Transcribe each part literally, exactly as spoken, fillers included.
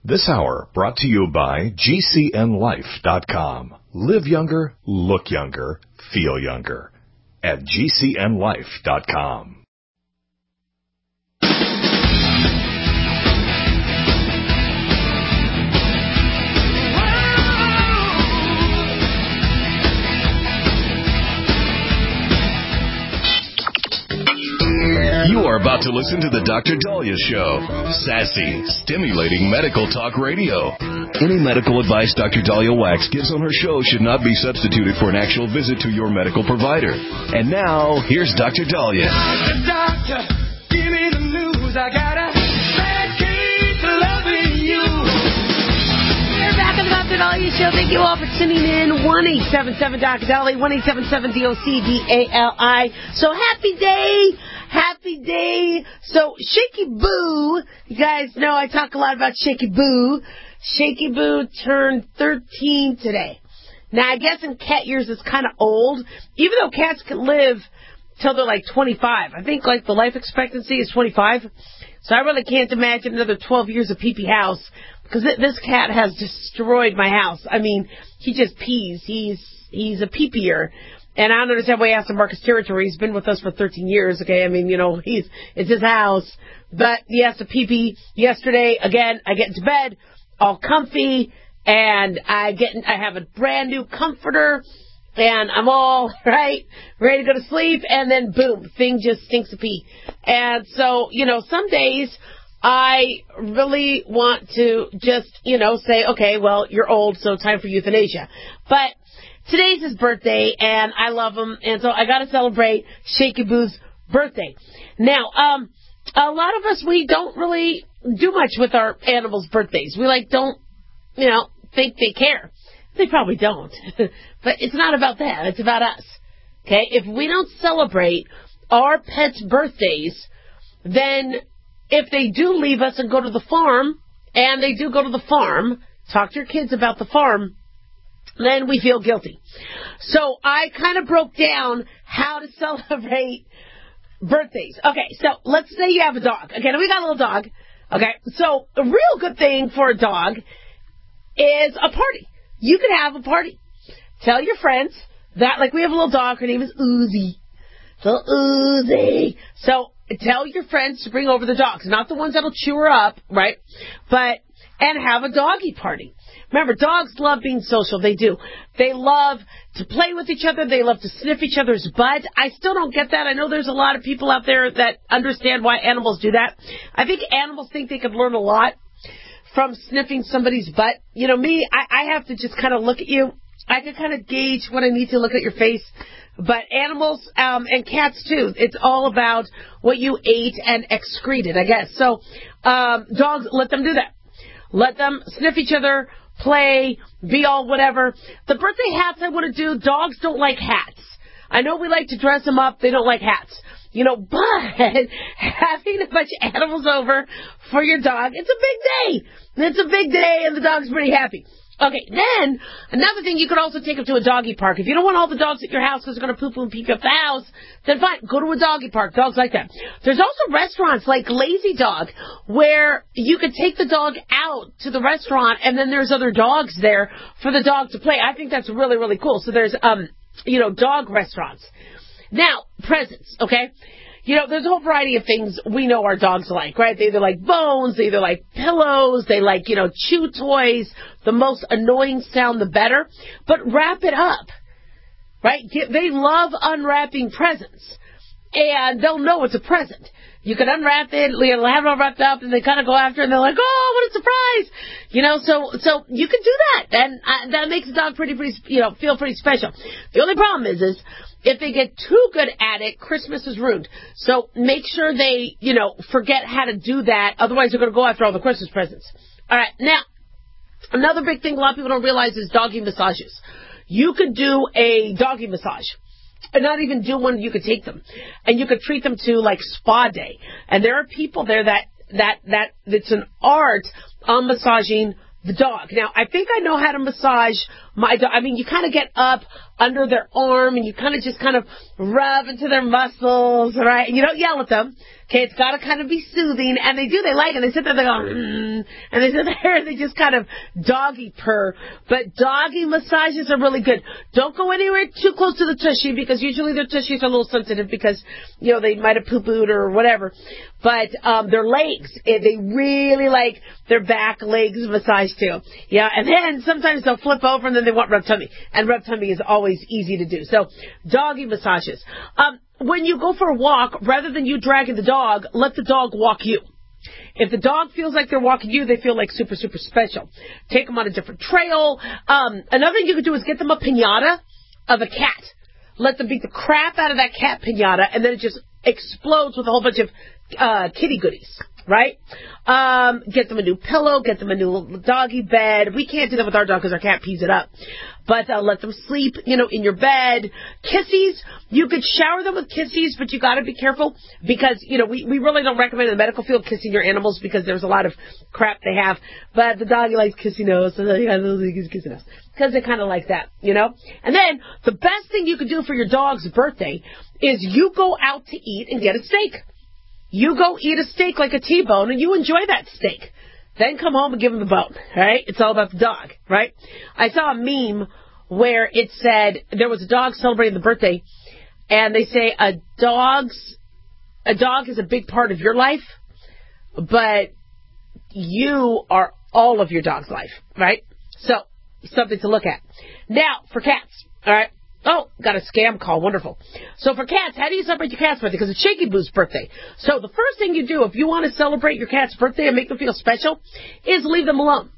This hour brought to you by G C N life dot com. Live younger, look younger, feel younger at G C N life dot com. You are about to listen to the Doctor Daliah Show. Sassy, stimulating medical talk radio. Any medical advice Doctor Daliah Wax gives on her show should not be substituted for an actual visit to your medical provider. And now, here's Doctor Daliah. Doctor, doctor, give me the news. I got a bad case of loving you. We're back on the Doctor Daliah Show. Thank you all for tuning in. one eight seven seven Doctor Daliah, one eight seven seven D O C D A L I. So happy day. Happy day. So, Shaky Boo, you guys know I talk a lot about Shaky Boo. Shaky Boo turned thirteen today. Now, I guess in cat years it's kind of old, even though cats can live till they're like twenty-five. I think like the life expectancy is twenty-five. So I really can't imagine another twelve years of pee-pee house, because this cat has destroyed my house. I mean, he just pees. He's, he's a pee-peer. And I don't understand why he has to mark his territory. He's been with us for thirteen years, okay? I mean, you know, he's it's his house. But he has to pee-pee yesterday. Again, I get into bed, all comfy, and I get I have a brand new comforter, and I'm all, right, ready to go to sleep, and then, boom, thing just stinks of pee. And so, you know, some days I really want to just, you know, say, okay, well, you're old, so time for euthanasia. But today's his birthday, and I love him, and so I got to celebrate Shaky Boo's birthday. Now, um, a lot of us, we don't really do much with our animals' birthdays. We, like, don't, you know, think they care. They probably don't. But it's not about that. It's about us. Okay? If we don't celebrate our pets' birthdays, then if they do leave us and go to the farm, and they do go to the farm, talk to your kids about the farm, then we feel guilty. So I kind of broke down how to celebrate birthdays. Okay, so let's say you have a dog. Okay, now we got a little dog. Okay, so a real good thing for a dog is a party. You could have a party. Tell your friends that, like we have a little dog, her name is Uzi. Little Uzi. So tell your friends to bring over the dogs. Not the ones that'll chew her up, right? But, and have a doggy party. Remember, dogs love being social. They do. They love to play with each other. They love to sniff each other's butt. I still don't get that. I know there's a lot of people out there that understand why animals do that. I think animals think they could learn a lot from sniffing somebody's butt. You know, me, I, I have to just kind of look at you. I can kind of gauge when I need to look at your face. But animals um, and cats, too, it's all about what you ate and excreted, I guess. So um, dogs, let them do that. Let them sniff each other, play, be all whatever. The birthday hats I want to do, dogs don't like hats. I know we like to dress them up. They don't like hats. You know, but having a bunch of animals over for your dog, it's a big day. It's a big day, and the dog's pretty happy. Okay, then, another thing, you could also take them to a doggy park. If you don't want all the dogs at your house because they're going to poo-poo and pee up the house, then fine, go to a doggy park. Dogs like that. There's also restaurants like Lazy Dog where you could take the dog out to the restaurant, and then there's other dogs there for the dog to play. I think that's really, really cool. So there's, um, you know, dog restaurants. Now, presents, okay? You know, there's a whole variety of things we know our dogs like, right? They either like bones, they either like pillows, they like, you know, chew toys. The most annoying sound, the better. But wrap it up, right? They love unwrapping presents. And they'll know it's a present. You can unwrap it, you'll have it all wrapped up, and they kind of go after it, and they're like, oh, what a surprise! You know, so so you can do that. And uh, that makes the dog pretty, pretty, you know, feel pretty special. The only problem is, is if they get too good at it, Christmas is ruined. So make sure they, you know, forget how to do that. Otherwise, they're going to go after all the Christmas presents. All right, now, another big thing a lot of people don't realize is doggy massages. You could do a doggy massage. And not even do one, you could take them. And you could treat them to, like, spa day. And there are people there that, that, that, it's an art on massaging the dog. Now, I think I know how to massage my dog. I mean, you kind of get up under their arm, and you kind of just kind of rub into their muscles, right? And you don't yell at them. Okay, it's got to kind of be soothing, and they do. They like it. They sit there, they go, mm, and they sit there, and they just kind of doggy purr. But doggy massages are really good. Don't go anywhere too close to the tushy, because usually their tushies are a little sensitive because, you know, they might have poo-pooed or whatever. But um, their legs, they really like their back legs massaged too. Yeah, and then sometimes they'll flip over, and then they want rub tummy. And rub tummy is always easy to do. So doggy massages. Um, When you go for a walk, rather than you dragging the dog, let the dog walk you. If the dog feels like they're walking you, they feel like super, super special. Take them on a different trail. Um, another thing you could do is get them a piñata of a cat. Let them beat the crap out of that cat piñata, and then it just explodes with a whole bunch of uh, kitty goodies, right? Um, get them a new pillow, get them a new doggy bed. We can't do that with our dog because our cat pees it up. But uh, let them sleep, you know, in your bed. Kissies, you could shower them with kissies, but you got to be careful because, you know, we, we really don't recommend in the medical field kissing your animals because there's a lot of crap they have. But the doggy likes kissing us, so he has kissing us because they kind of like that, you know. And then the best thing you could do for your dog's birthday is you go out to eat and get a steak. You go eat a steak like a T-bone, and you enjoy that steak. Then come home and give him the bone, right? It's all about the dog, right? I saw a meme where it said there was a dog celebrating the birthday, and they say a dog's a dog is a big part of your life, but you are all of your dog's life, right? So, something to look at. Now, for cats, all right? Oh, got a scam call. Wonderful. So for cats, how do you celebrate your cat's birthday? Because it's Shaky Boo's birthday. So the first thing you do if you want to celebrate your cat's birthday and make them feel special is leave them alone.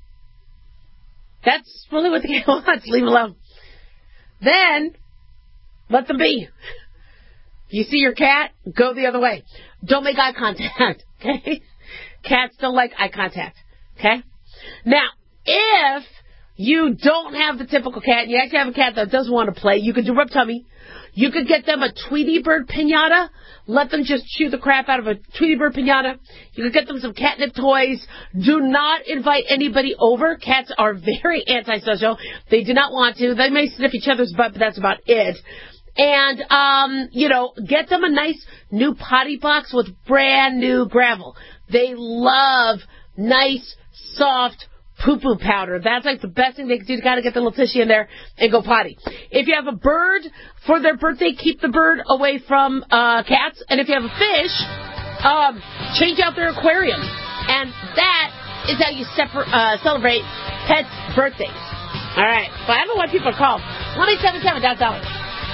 That's really what the cat wants. Leave them alone. Then, let them be. You see your cat, go the other way. Don't make eye contact, okay? Cats don't like eye contact, okay? Now, if you don't have the typical cat, and you actually have a cat that doesn't want to play, you could do rub tummy. You could get them a Tweety Bird piñata. Let them just chew the crap out of a Tweety Bird piñata. You could get them some catnip toys. Do not invite anybody over. Cats are very antisocial. They do not want to. They may sniff each other's butt, but that's about it. And, um, you know, get them a nice new potty box with brand new gravel. They love nice, soft poo-poo powder. That's like the best thing they can do. You got to get the little tushy in there and go potty. If you have a bird for their birthday, keep the bird away from uh, cats. And if you have a fish, um, change out their aquarium. And that is how you separ- uh, celebrate pets' birthdays. All right. But I don't know why people call. one eight seven seven dot dollar.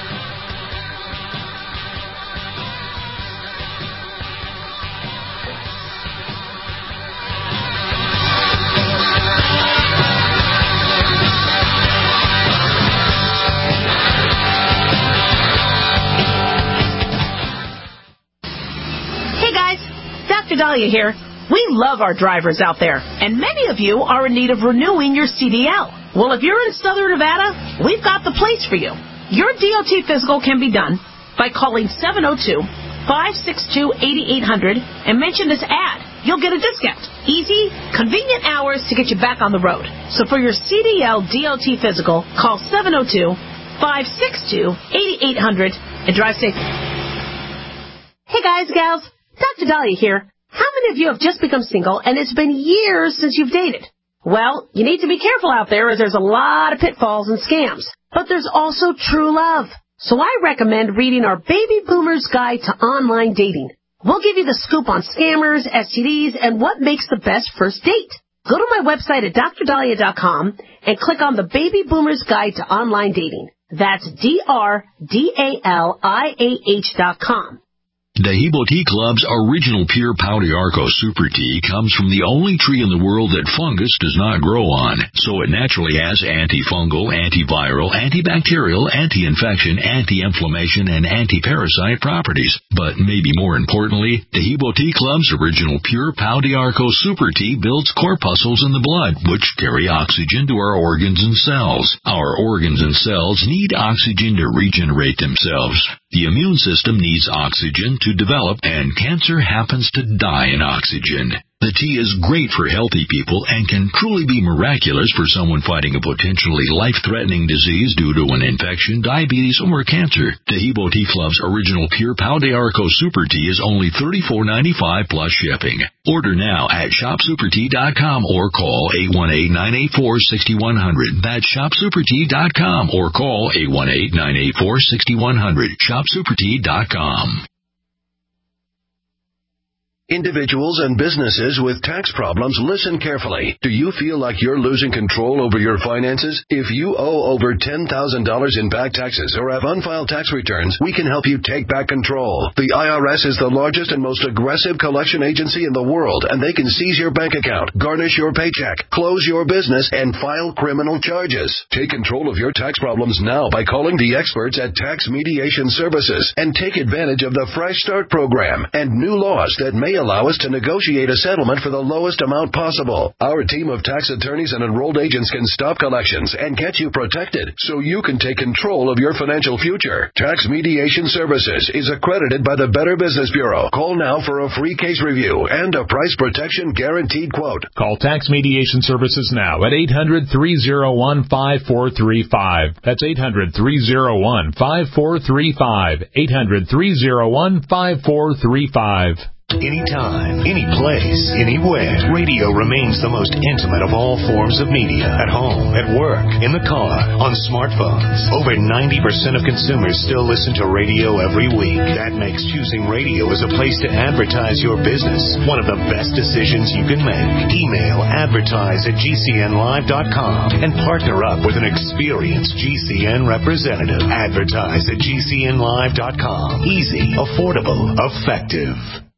Doctor Dahlia here. We love our drivers out there, and many of you are in need of renewing your C D L. Well, if you're in Southern Nevada, we've got the place for you. Your D O T physical can be done by calling seven oh two, five six two, eight eight hundred and mention this ad. You'll get a discount. Easy, convenient hours to get you back on the road. So for your C D L D O T physical, call seven oh two, five six two, eight eight hundred and drive safe. Hey guys, gals, Doctor Dahlia here. How many of you have just become single and it's been years since you've dated? Well, you need to be careful out there as there's a lot of pitfalls and scams. But there's also true love. So I recommend reading our Baby Boomer's Guide to Online Dating. We'll give you the scoop on scammers, S T Ds, and what makes the best first date. Go to my website at dr dahlia dot com and click on the Baby Boomer's Guide to Online Dating. That's D R D A L I A H dot com. Dahibo Tea Club's original pure Pau d'Arco Super Tea comes from the only tree in the world that fungus does not grow on, so it naturally has antifungal, antiviral, antibacterial, anti-infection, anti-inflammation, and anti-parasite properties. But maybe more importantly, Dahibo Tea Club's original pure Pau d'Arco Super Tea builds corpuscles in the blood, which carry oxygen to our organs and cells. Our organs and cells need oxygen to regenerate themselves. The immune system needs oxygen to develop, and cancer happens to die in oxygen. The tea is great for healthy people and can truly be miraculous for someone fighting a potentially life-threatening disease due to an infection, diabetes, or cancer. Tahibo Tea Club's original Pure Pau de Arco Super Tea is only thirty-four ninety-five plus shipping. Order now at shop super tea dot com or call eight one eight, nine eight four, six one zero zero. That's shop super tea dot com or call eight one eight, nine eight four, six one zero zero. shop super tea dot com. Individuals and businesses with tax problems, listen carefully. Do you feel like you're losing control over your finances? If you owe over ten thousand dollars in back taxes or have unfiled tax returns, we can help you take back control. The I R S is the largest and most aggressive collection agency in the world, and they can seize your bank account, garnish your paycheck, close your business, and file criminal charges. Take control of your tax problems now by calling the experts at Tax Mediation Services and take advantage of the Fresh Start program and new laws that may allow us to negotiate a settlement for the lowest amount possible. Our team of tax attorneys and enrolled agents can stop collections and get you protected so you can take control of your financial future. Tax Mediation Services is accredited by the Better Business Bureau. Call now for a free case review and a price protection guaranteed quote. Call Tax Mediation Services now at eight hundred, three oh one, five four three five. That's eight hundred, three oh one, five four three five. eight hundred, three oh one, five four three five. Anytime, any place, anywhere, radio remains the most intimate of all forms of media. At home, at work, in the car, on smartphones. Over ninety percent of consumers still listen to radio every week. That makes choosing radio as a place to advertise your business one of the best decisions you can make. Email advertise at g c n live dot com and partner up with an experienced G C N representative. Advertise at g c n live dot com. Easy, affordable, effective.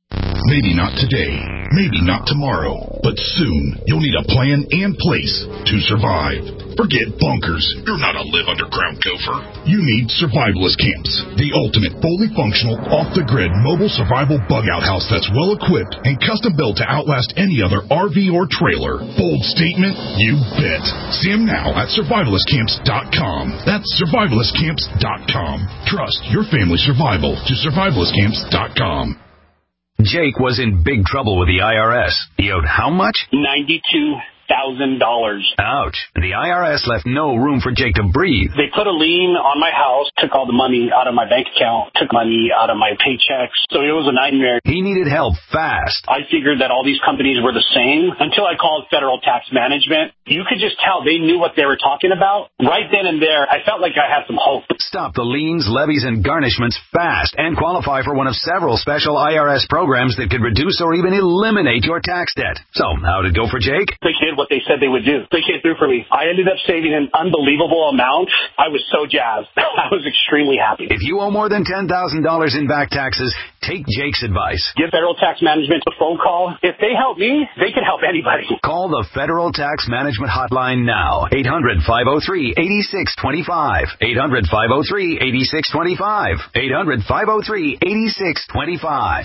Maybe not today, maybe not tomorrow, but soon you'll need a plan and place to survive. Forget bunkers. You're not a live underground gopher. You need Survivalist Camps, the ultimate fully functional, off-the-grid mobile survival bug-out house that's well-equipped and custom-built to outlast any other R V or trailer. Bold statement? You bet. See them now at survivalist camps dot com. That's survivalist camps dot com. Trust your family's survival to survivalist camps dot com. Jake was in big trouble with the I R S. He owed how much? ninety-two thousand dollars. Ouch. The I R S left no room for Jake to breathe. They put a lien on my house, took all the money out of my bank account, took money out of my paychecks. So it was a nightmare. He needed help fast. I figured that all these companies were the same until I called Federal Tax Management. You could just tell they knew what they were talking about. Right then and there, I felt like I had some hope. Stop the liens, levies, and garnishments fast and qualify for one of several special I R S programs that could reduce or even eliminate your tax debt. So, how'd it go for Jake? They did what they said they would do. They came through for me. I ended up saving an unbelievable amount. I was so jazzed. I was extremely happy. If you owe more than ten thousand dollars in back taxes, take Jake's advice. Give Federal Tax Management a phone call. If they help me, they can help anybody. Call the Federal Tax Management Hotline now. eight hundred, five oh three, eight six two five. eight hundred, five oh three, eight six two five. eight hundred, five oh three, eight six two five.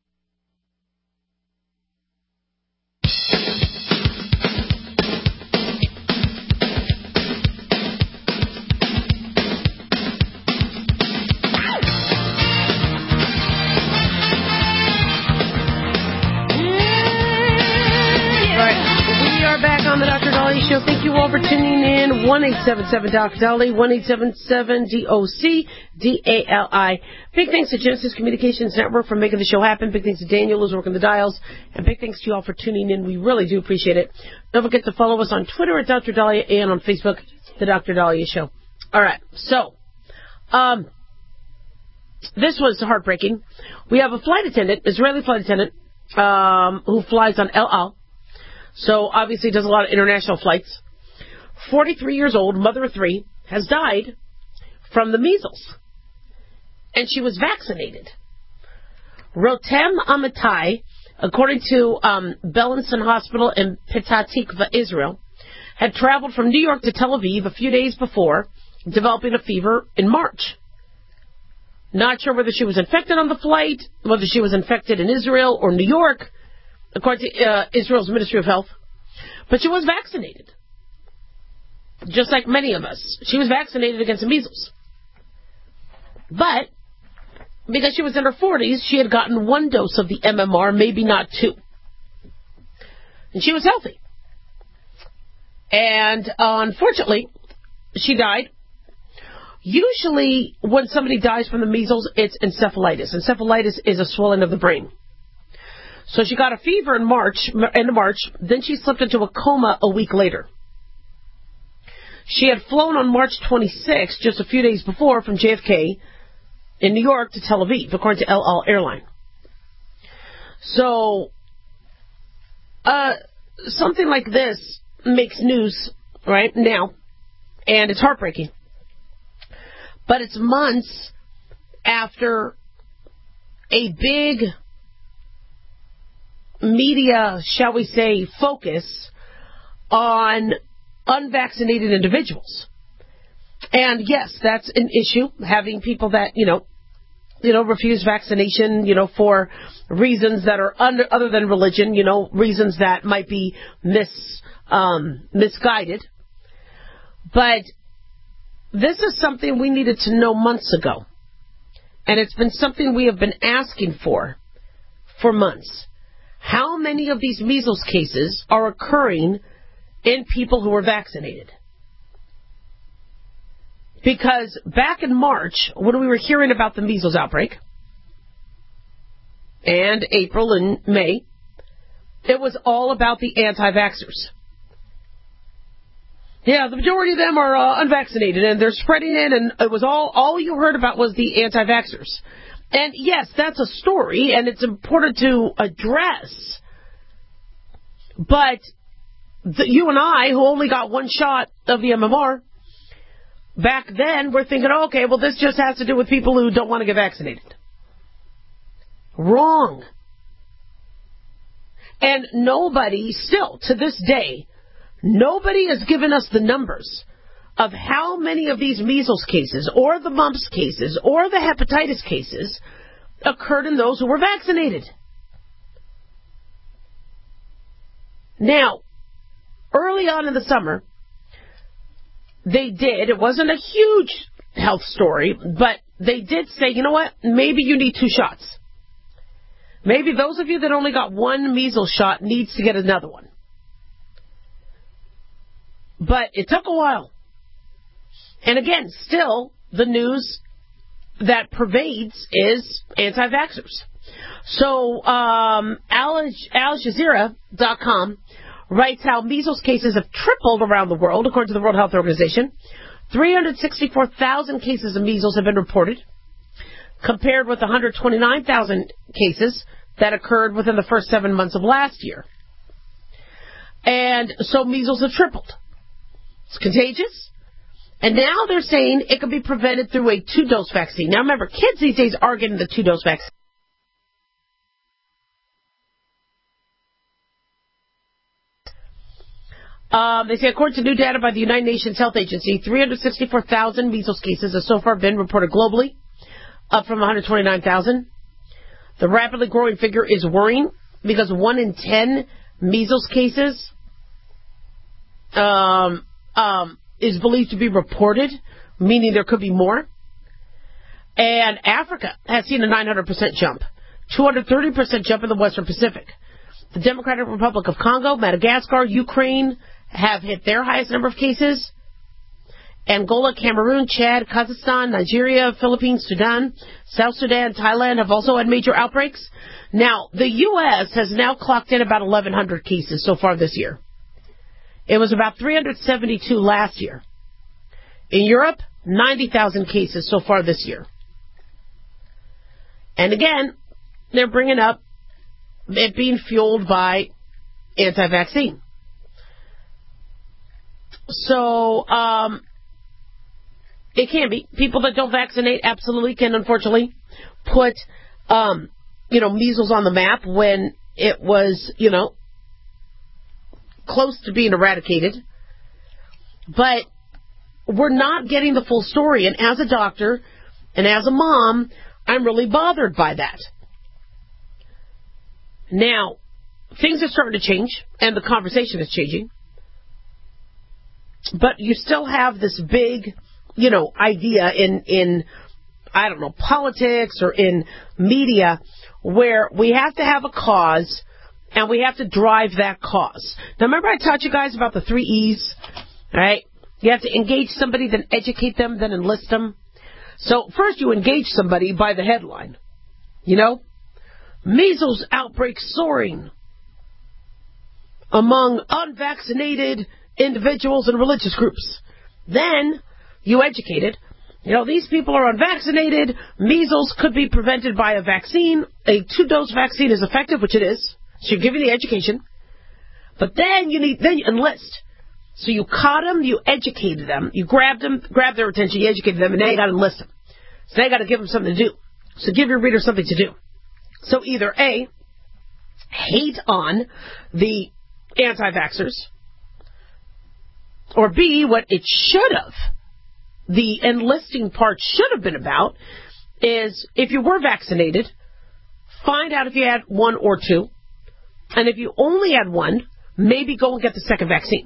On the Doctor Dolly Show. Thank you all for tuning in. one eight seven seven D O C Dolly, one eight seven seven D O C D A L I. Big thanks to Genesis Communications Network for making the show happen. Big thanks to Daniel who's working the dials. And big thanks to you all for tuning in. We really do appreciate it. Don't forget to follow us on Twitter at Doctor Dahlia and on Facebook, The Doctor Dahlia Show. All right. So, um, this was heartbreaking. We have a flight attendant, Israeli flight attendant, um, who flies on El Al. So, obviously, does a lot of international flights. forty-three years old, mother of three, has died from the measles. And she was vaccinated. Rotem Amitai, according to um, Beilinson Hospital in Petah Tikva, Israel, had traveled from New York to Tel Aviv a few days before, developing a fever in March. Not sure whether she was infected on the flight, whether she was infected in Israel or New York, according to uh, Israel's Ministry of Health. But she was vaccinated. Just like many of us. She was vaccinated against the measles. But, because she was in her forties, she had gotten one dose of the M M R, maybe not two. And she was healthy. And uh, unfortunately, she died. Usually, when somebody dies from the measles, it's encephalitis. Encephalitis is a swelling of the brain. So she got a fever in March, end of March. Then she slipped into a coma a week later. She had flown on March twenty-sixth, just a few days before, from J F K in New York to Tel Aviv, according to El Al Airline. So, uh, something like this makes news right now, and it's heartbreaking. But it's months after a big media, shall we say, focus on unvaccinated individuals. And yes, that's an issue, having people that, you know, you know, refuse vaccination, you know, for reasons that are under, other than religion, you know, reasons that might be mis, um, misguided. But this is something we needed to know months ago. And it's been something we have been asking for for months. How many of these measles cases are occurring in people who are vaccinated? Because back in March, when we were hearing about the measles outbreak, and April and May, it was all about the anti-vaxxers. Yeah, the majority of them are uh, unvaccinated, and they're spreading it, and it was all, all you heard about was the anti-vaxxers. And yes, that's a story, and it's important to address. But the, you and I, who only got one shot of the M M R, back then, we're thinking, okay, well, this just has to do with people who don't want to get vaccinated. Wrong. And nobody, still, to this day, nobody has given us the numbers of how many of these measles cases, or the mumps cases, or the hepatitis cases occurred in those who were vaccinated. Now, early on in the summer, they did, it wasn't a huge health story, but they did say, you know what, maybe you need two shots. Maybe those of you that only got one measles shot needs to get another one. But it took a while. And again, still, the news that pervades is anti-vaxxers. So, um, Al, Al Jazeera dot com writes how measles cases have tripled around the world, according to the World Health Organization. three hundred sixty-four thousand cases of measles have been reported, compared with one hundred twenty-nine thousand cases that occurred within the first seven months of last year. And so measles have tripled. It's contagious. And now they're saying it can be prevented through a two-dose vaccine. Now remember, kids these days are getting the two-dose vaccine. Um, they say, according to new data by the United Nations Health Agency, three hundred sixty-four thousand measles cases have so far been reported globally, up from one hundred twenty-nine thousand. The rapidly growing figure is worrying because one in ten measles cases um, um, is believed to be reported, meaning there could be more. And Africa has seen a nine hundred percent jump, two hundred thirty percent jump in the Western Pacific. The Democratic Republic of Congo, Madagascar, Ukraine have hit their highest number of cases. Angola, Cameroon, Chad, Kazakhstan, Nigeria, Philippines, Sudan, South Sudan, Thailand have also had major outbreaks. Now, the U S has now clocked in about eleven hundred cases so far this year. It was about three hundred seventy-two last year. In Europe, ninety thousand cases so far this year. And again, they're bringing up it being fueled by anti-vaccine. So, um, it can be. People that don't vaccinate absolutely can, unfortunately, put, um, you know, measles on the map when it was, you know, close to being eradicated. But we're not getting the full story. And as a doctor and as a mom, I'm really bothered by that. Now, things are starting to change, and the conversation is changing. But you still have this big, you know, idea in, in, I don't know, politics or in media where we have to have a cause And we have to drive that cause. Now, remember I taught you guys about the three E's, right? You have to engage somebody, then educate them, then enlist them. So first you engage somebody by the headline. You know, measles outbreak soaring among unvaccinated individuals and religious groups. Then you educate it. You know, these people are unvaccinated. Measles could be prevented by a vaccine. A two-dose vaccine is effective, which it is. So you give you the education. But then you need, then you enlist. So you caught them, you educated them, you grabbed them, grabbed their attention, you educated them, and now you got to enlist them. So now you got to give them something to do. So give your reader something to do. So either A, hate on the anti-vaxxers, or B, what it should have, the enlisting part should have been about, is if you were vaccinated, find out if you had one or two, and if you only had one, maybe go and get the second vaccine.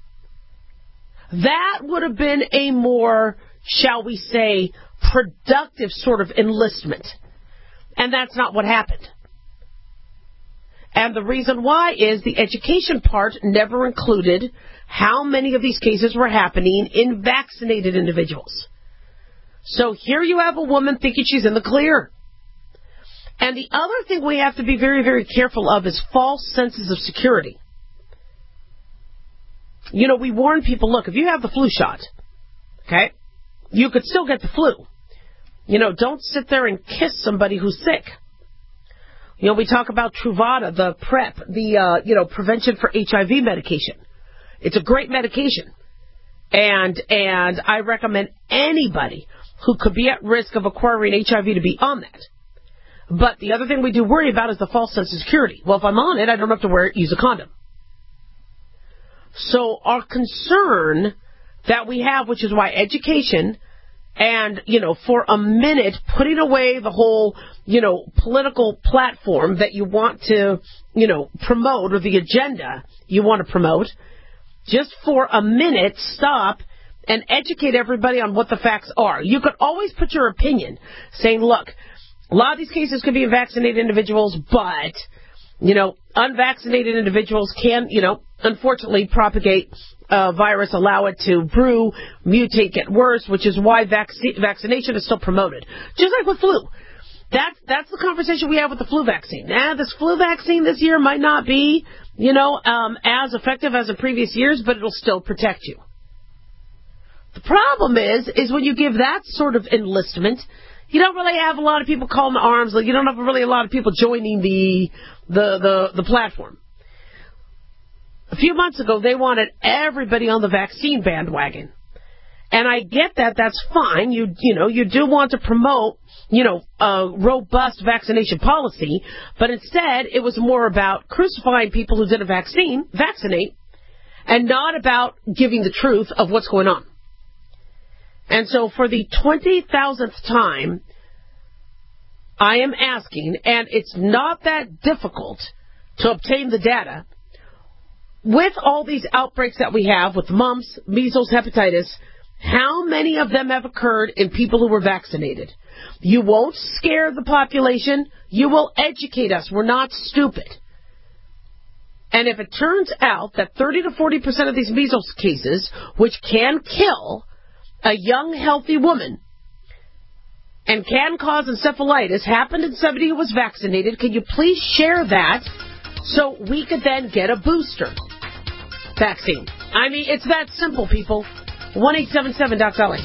That would have been a more, shall we say, productive sort of enlistment. And that's not what happened. And the reason why is the education part never included how many of these cases were happening in vaccinated individuals. So here you have a woman thinking she's in the clear. And the other thing we have to be very, very careful of is false senses of security. You know, we warn people, look, if you have the flu shot, okay, you could still get the flu. You know, don't sit there and kiss somebody who's sick. You know, we talk about Truvada, the PrEP, the, uh, you know, prevention for H I V medication. It's a great medication. And, and I recommend anybody who could be at risk of acquiring H I V to be on that. But the other thing we do worry about is the false sense of security. Well, if I'm on it, I don't have to wear use a condom. So our concern that we have, which is why education and, you know, for a minute, putting away the whole, you know, political platform that you want to, you know, promote, or the agenda you want to promote, just for a minute, stop and educate everybody on what the facts are. You could always put your opinion, saying, look, a lot of these cases could be in vaccinated individuals, but, you know, unvaccinated individuals can, you know, unfortunately propagate uh, virus, allow it to brew, mutate, get worse, which is why vac- vaccination is still promoted. Just like with flu. That, that's the conversation we have with the flu vaccine. Now, this flu vaccine this year might not be, you know, um, as effective as in previous years, but it'll still protect you. The problem is, is when you give that sort of enlistment, you don't really have a lot of people calling the arms. Like, you don't have really a lot of people joining the, the, the, the platform. A few months ago, they wanted everybody on the vaccine bandwagon. And I get that. That's fine. You, you know, you do want to promote, you know, a robust vaccination policy. But instead, it was more about crucifying people who did a vaccine, vaccinate, and not about giving the truth of what's going on. And so for the twenty thousandth time, I am asking, and it's not that difficult to obtain the data, with all these outbreaks that we have with mumps, measles, hepatitis, how many of them have occurred in people who were vaccinated? You won't scare the population. You will educate us. We're not stupid. And if it turns out that thirty to forty percent of these measles cases, which can kill a young, healthy woman and can cause encephalitis, happened in somebody who was vaccinated, can you please share that so we could then get a booster vaccine? I mean, it's that simple, people. one eight seven seven Doc Dolly.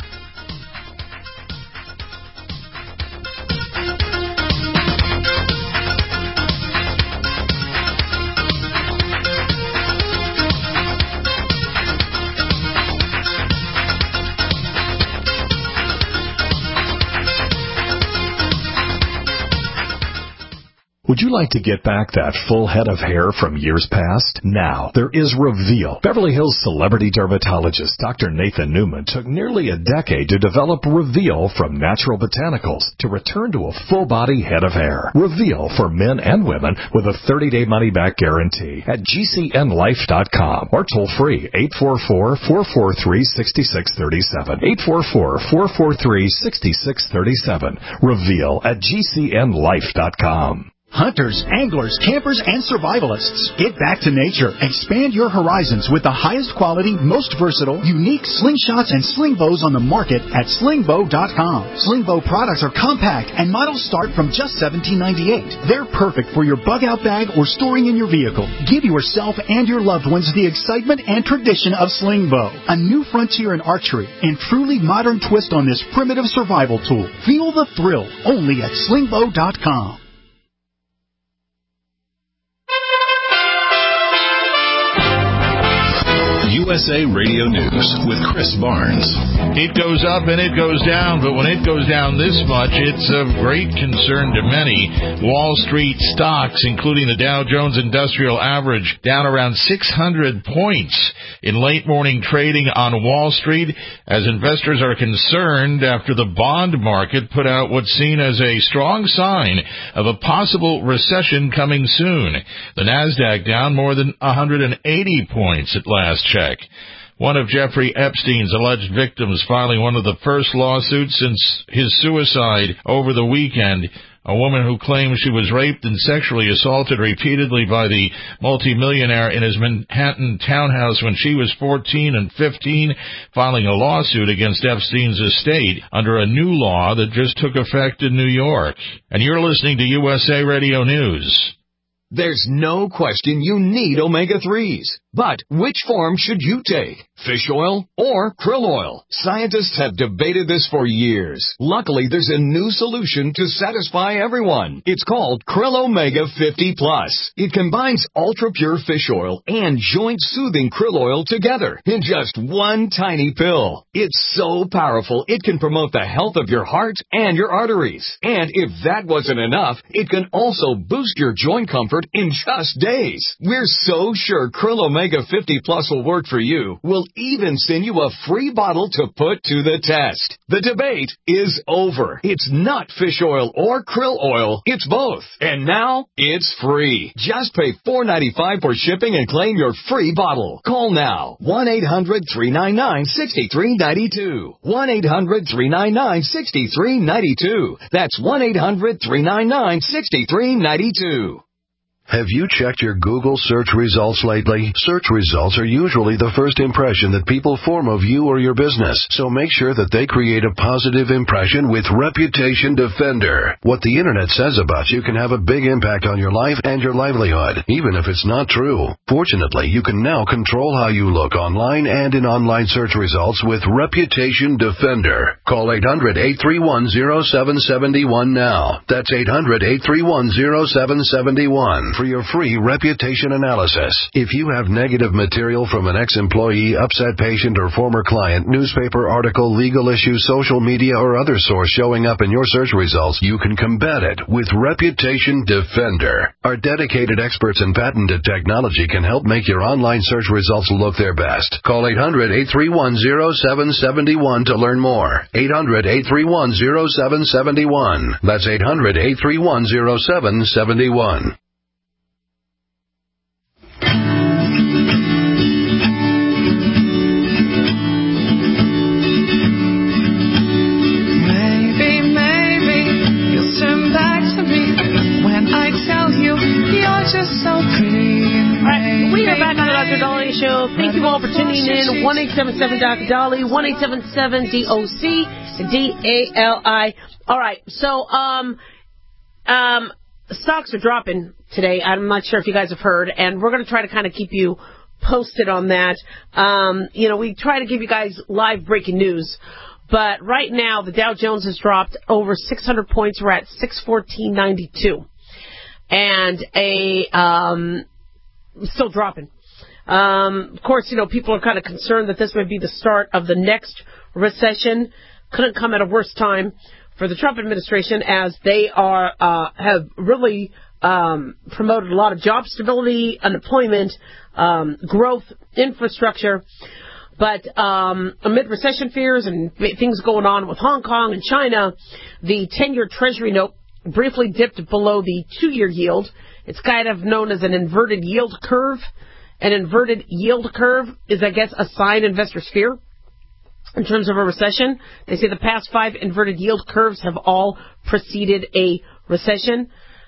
Would you like to get back that full head of hair from years past? Now, there is Reveal. Beverly Hills celebrity dermatologist Doctor Nathan Newman took nearly a decade to develop Reveal from natural botanicals to return to a full-body head of hair. Reveal for men and women with a thirty-day money-back guarantee at G C N life dot com or toll-free eight four four, four four three, six six three seven. eight four four, four four three, six six three seven. Reveal at G C N life dot com. Hunters, anglers, campers, and survivalists, get back to nature. Expand your horizons with the highest quality, most versatile, unique slingshots and sling bows on the market at sling bow dot com. Sling bow products are compact and models start from just seventeen ninety-eight. They're perfect for your bug-out bag or storing in your vehicle. Give yourself and your loved ones the excitement and tradition of sling bow, a new frontier in archery and truly modern twist on this primitive survival tool. Feel the thrill only at sling bow dot com. U S A Radio News with Chris Barnes. It goes up and it goes down, but when it goes down this much, it's of great concern to many. Wall Street stocks, including the Dow Jones Industrial Average, down around six hundred points in late morning trading on Wall Street, as investors are concerned after the bond market put out what's seen as a strong sign of a possible recession coming soon. The Nasdaq down more than one hundred eighty points at last check. One of Jeffrey Epstein's alleged victims filing one of the first lawsuits since his suicide over the weekend. A woman who claims she was raped and sexually assaulted repeatedly by the multimillionaire in his Manhattan townhouse when she was fourteen and fifteen, filing a lawsuit against Epstein's estate under a new law that just took effect in New York. And you're listening to U S A Radio News. There's no question you need omega threes. But which form should you take? Fish oil or krill oil? Scientists have debated this for years. Luckily, there's a new solution to satisfy everyone. It's called Krill Omega fifty plus. It combines ultra-pure fish oil and joint-soothing krill oil together in just one tiny pill. It's so powerful, it can promote the health of your heart and your arteries. And if that wasn't enough, it can also boost your joint comfort in just days. We're so sure Krill Omega fifty plus will work for you. We'll even send you a free bottle to put to the test. The debate is over. It's not fish oil or krill oil. It's both. And now it's free. Just pay four ninety-five for shipping and claim your free bottle. Call now. one eight hundred three nine nine six three nine two. one eight hundred three nine nine six three nine two. That's one eight hundred three nine nine six three nine two. Have you checked your Google search results lately? Search results are usually the first impression that people form of you or your business, so make sure that they create a positive impression with Reputation Defender. What the internet says about you can have a big impact on your life and your livelihood, even if it's not true. Fortunately, you can now control how you look online and in online search results with Reputation Defender. Call eight hundred eight three one zero seven seven one now. That's eight hundred eight three one zero seven seven one. For your free reputation analysis. If you have negative material from an ex-employee, upset patient, or former client, newspaper article, legal issue, social media, or other source showing up in your search results, you can combat it with Reputation Defender. Our dedicated experts in patented technology can help make your online search results look their best. Call eight hundred eight three one zero seven seven one to learn more. eight hundred eight three one zero seven seven one. That's eight hundred eight three one zero seven seven one. Just so pretty. All right, we are back on the Doctor Dolly Show. Thank you all for tuning in. one eight seven seven Doctor Dolly, one eight seven seven D O C D A L I. All right, so um, um, stocks are dropping today. I'm not sure if you guys have heard, and we're going to try to kind of keep you posted on that. Um, you know, we try to give you guys live breaking news. But right now, the Dow Jones has dropped over six hundred points. We're at six fourteen ninety-two. And a, um, still dropping. Um, of course, you know, people are kind of concerned that this may be the start of the next recession. Couldn't come at a worse time for the Trump administration, as they are, uh, have really, um, promoted a lot of job stability, unemployment, um, growth, infrastructure. But, um, amid recession fears and things going on with Hong Kong and China, the ten-year Treasury note briefly dipped below the two-year yield. It's kind of known as an inverted yield curve. An inverted yield curve is, I guess, a sign investors fear in terms of a recession. They say the past five inverted yield curves have all preceded a recession.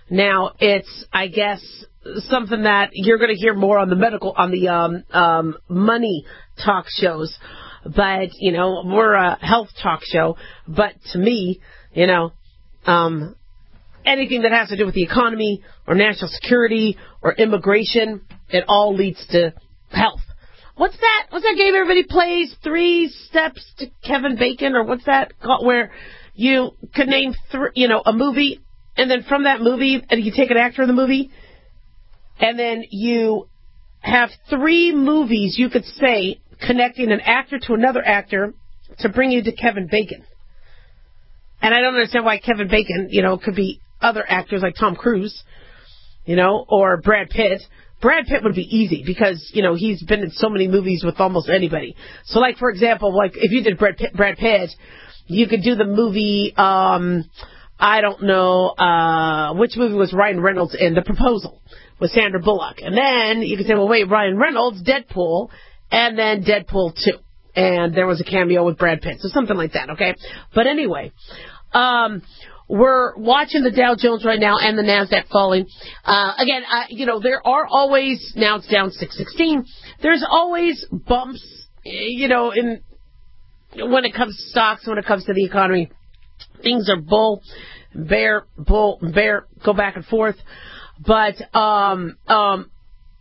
Now, it's, I guess, something that you're going to hear more on the medical, on the um, um, money talk shows. But, you know, we're a health talk show. But to me, you know, um, anything that has to do with the economy or national security or immigration, it all leads to health. What's that? What's that game everybody plays? Three Steps to Kevin Bacon, or what's that called? Where you could name, th- you know, a movie, and then from that movie, and you take an actor in the movie, and then you have three movies you could say connecting an actor to another actor to bring you to Kevin Bacon. And I don't understand why Kevin Bacon, you know, could be other actors like Tom Cruise, you know, or Brad Pitt. Brad Pitt would be easy because, you know, he's been in so many movies with almost anybody. So, like, for example, like, if you did Brad Pitt, Brad Pitt you could do the movie, um, I don't know, uh, which movie was Ryan Reynolds in? The Proposal with Sandra Bullock. And then you could say, well, wait, Ryan Reynolds, Deadpool, and then Deadpool two. And there was a cameo with Brad Pitt. So something like that, okay? But anyway, um... we're watching the Dow Jones right now and the NASDAQ falling. Uh, again, I, you know, there are always, now it's down six sixteen, there's always bumps, you know, in when it comes to stocks, when it comes to the economy. Things are bull, bear, bull, bear, go back and forth. But um, um,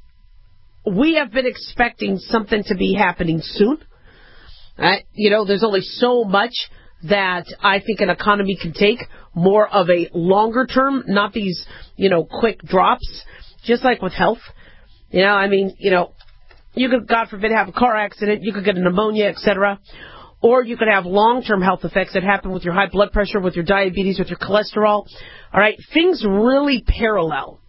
we have been expecting something to be happening soon. Right? You know, there's only so much that I think an economy can take, more of a longer term, not these, you know, quick drops, just like with health. You know, I mean, you know, you could, God forbid, have a car accident, you could get a pneumonia, et cetera, or you could have long-term health effects that happen with your high blood pressure, with your diabetes, with your cholesterol. All right, things really parallel.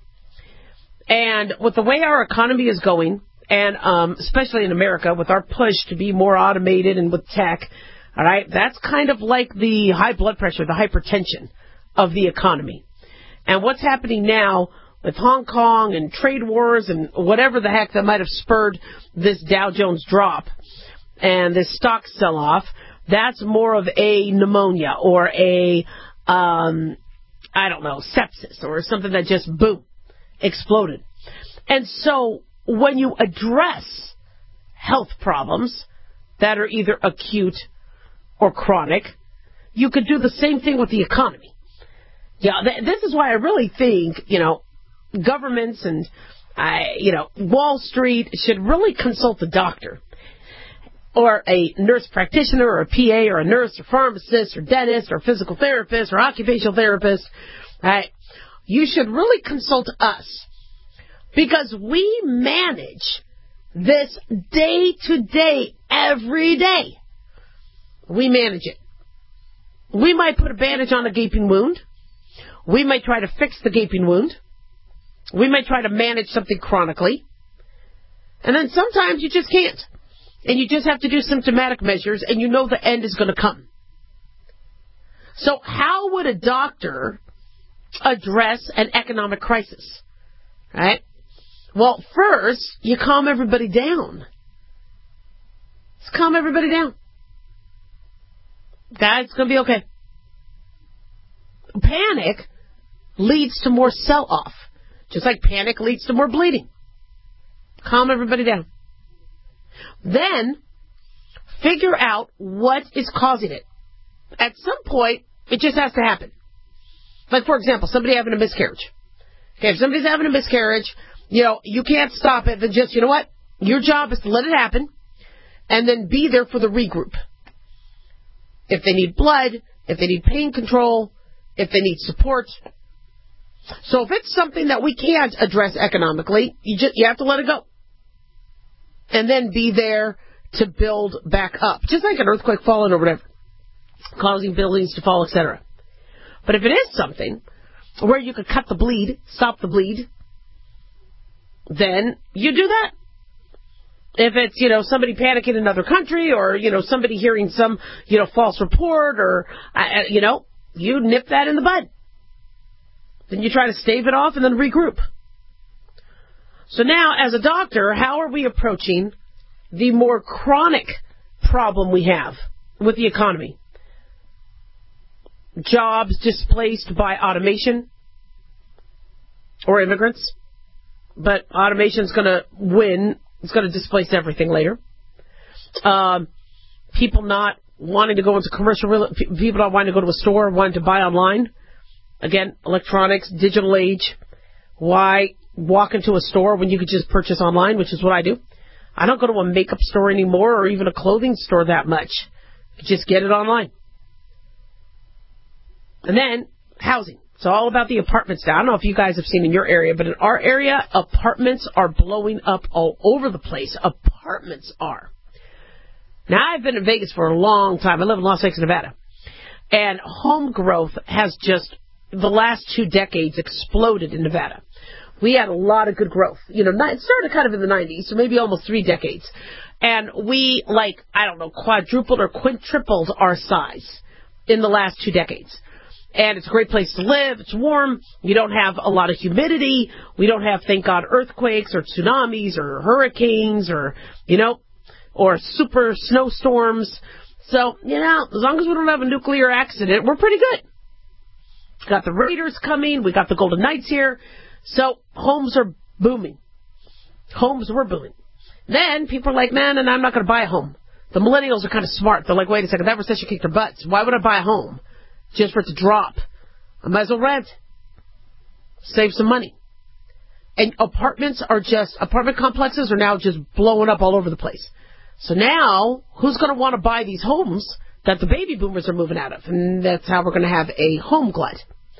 And with the way our economy is going, and um, especially in America, with our push to be more automated and with tech, all right, that's kind of like the high blood pressure, the hypertension of the economy. And what's happening now with Hong Kong and trade wars and whatever the heck that might have spurred this Dow Jones drop and this stock sell-off, that's more of a pneumonia or a, um, I don't know, sepsis or something that just, boom, exploded. And so when you address health problems that are either acute or chronic, you could do the same thing with the economy. Yeah, th- this is why I really think, you know, governments and, uh, you know, Wall Street should really consult a doctor or a nurse practitioner or a P A or a nurse or pharmacist or dentist or physical therapist or occupational therapist. Right? You should really consult us because we manage this day to day, every day. We manage it. We might put a bandage on a gaping wound. We might try to fix the gaping wound. We might try to manage something chronically. And then sometimes you just can't. And you just have to do symptomatic measures, and you know the end is going to come. So how would a doctor address an economic crisis? Right? Well, first, you calm everybody down. Just calm everybody down. Guys, it's going to be okay. Panic leads to more sell-off, just like panic leads to more bleeding. Calm everybody down. Then, figure out what is causing it. At some point, it just has to happen. Like, for example, somebody having a miscarriage. Okay, if somebody's having a miscarriage, you know, you can't stop it. Then just, you know what? Your job is to let it happen and then be there for the regroup. If they need blood, if they need pain control, if they need support. So if it's something that we can't address economically, you just you have to let it go. And then be there to build back up. Just like an earthquake falling or whatever, causing buildings to fall, et cetera. But if it is something where you could cut the bleed, stop the bleed, then you do that. If it's, you know, somebody panicking in another country or, you know, somebody hearing some, you know, false report or, uh, you know, you nip that in the bud. Then you try to stave it off and then regroup. So now, as a doctor, how are we approaching the more chronic problem we have with the economy? Jobs displaced by automation. or immigrants. But automation's going to win. It's going to displace everything later. Um, people not wanting to go into commercial real, people not wanting to go to a store, wanting to buy online. Again, electronics, digital age. Why walk into a store when you could just purchase online, which is what I do? I don't go to a makeup store anymore or even a clothing store that much. Just get it online. And then, housing. It's all about the apartments now. I don't know if you guys have seen in your area, but in our area, apartments are blowing up all over the place. Apartments are. Now, I've been in Vegas for a long time. I live in Las Vegas, Nevada. And home growth has just, the last two decades, exploded in Nevada. We had a lot of good growth. You know, it started kind of in the nineties, so maybe almost three decades. And we, like, I don't know, quadrupled or quintupled our size in the last two decades. And it's a great place to live. It's warm. You don't have a lot of humidity. We don't have, thank God, earthquakes or tsunamis or hurricanes or, you know, or super snowstorms. So, you know, as long as we don't have a nuclear accident, we're pretty good. Got the Raiders coming. We got the Golden Knights here. So homes are booming. Homes were booming. Then people are like, man, and I'm not going to buy a home. The millennials are kind of smart. They're like, wait a second, that recession kicked their butts. Why would I buy a home? Just for it to drop. I might as well rent. Save some money. And apartments are just, apartment complexes are now just blowing up all over the place. So now, who's going to want to buy these homes that the baby boomers are moving out of? And that's how we're going to have a home glut.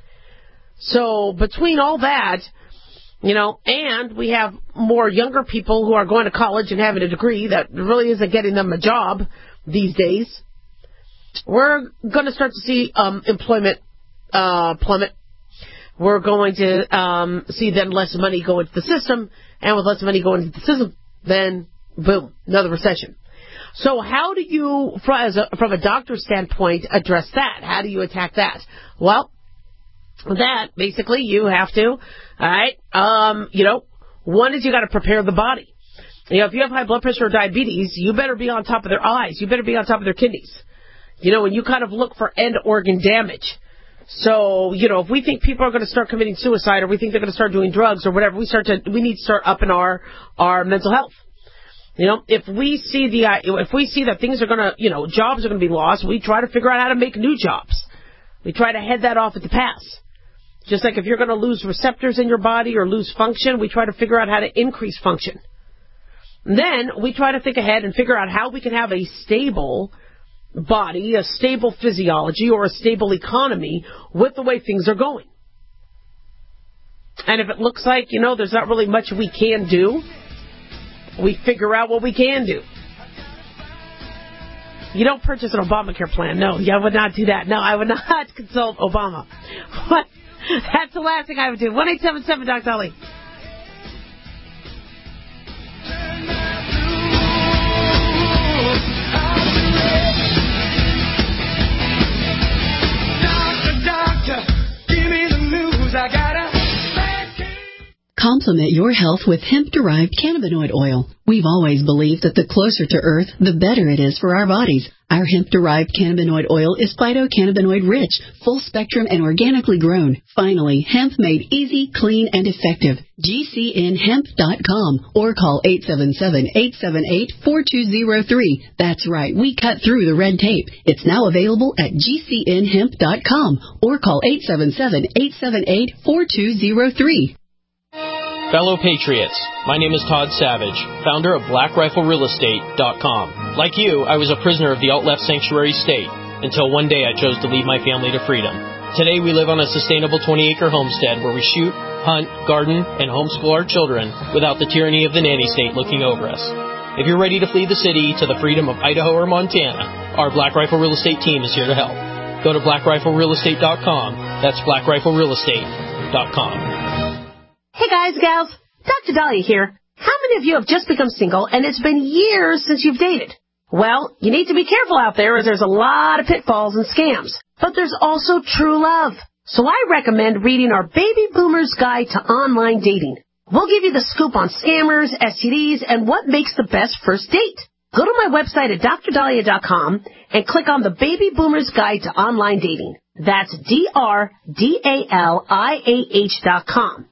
So between all that, you know, and we have more younger people who are going to college and having a degree that really isn't getting them a job these days, we're going to start to see um, employment uh, plummet. We're going to um, see then less money go into the system, and with less money going into the system, then boom, another recession. So how do you, from a, from a doctor's standpoint, address that? How do you attack that? Well, that basically you have to, all right, um, you know, one is you got to prepare the body. You know, if you have high blood pressure or diabetes, you better be on top of their eyes. You better be on top of their kidneys. You know, and you kind of look for end organ damage. So, you know, if we think people are going to start committing suicide or we think they're going to start doing drugs or whatever, we start to, we need to start upping our, our mental health. You know, if we see the, if we see that things are going to, you know, jobs are going to be lost, we try to figure out how to make new jobs. We try to head that off at the pass. Just like if you're going to lose receptors in your body or lose function, we try to figure out how to increase function. And then we try to think ahead and figure out how we can have a stable body, a stable physiology, or a stable economy with the way things are going. And if it looks like, you know, there's not really much we can do, we figure out what we can do. You don't purchase an Obamacare plan. No, I would not do that. No, I would not consult Obama. But that's the last thing I would do. one eight seven seven Doctor Dolly. Complement your health with hemp-derived cannabinoid oil. We've always believed that the closer to Earth, the better it is for our bodies. Our hemp-derived cannabinoid oil is phytocannabinoid rich, full spectrum, and organically grown. Finally, hemp made easy, clean, and effective. G C N hemp dot com or call eight seven seven, eight seven eight, four two zero three. That's right, we cut through the red tape. It's now available at G C N hemp dot com or call eight seven seven, eight seven eight, four two zero three. Fellow Patriots, my name is Todd Savage, founder of Black Rifle Real Estate dot com. Like you, I was a prisoner of the alt-left sanctuary state until one day I chose to lead my family to freedom. Today we live on a sustainable twenty-acre homestead where we shoot, hunt, garden, and homeschool our children without the tyranny of the nanny state looking over us. If you're ready to flee the city to the freedom of Idaho or Montana, our Black Rifle Real Estate team is here to help. Go to Black Rifle Real Estate dot com. That's Black Rifle Real Estate dot com. Hey guys, gals, Doctor Dahlia here. How many of you have just become single and it's been years since you've dated? Well, you need to be careful out there as there's a lot of pitfalls and scams. But there's also true love. So I recommend reading our Baby Boomer's Guide to Online Dating. We'll give you the scoop on scammers, S T Ds, and what makes the best first date. Go to my website at Dr Dahlia dot com and click on the Baby Boomer's Guide to Online Dating. That's D R D A L I A H dot com.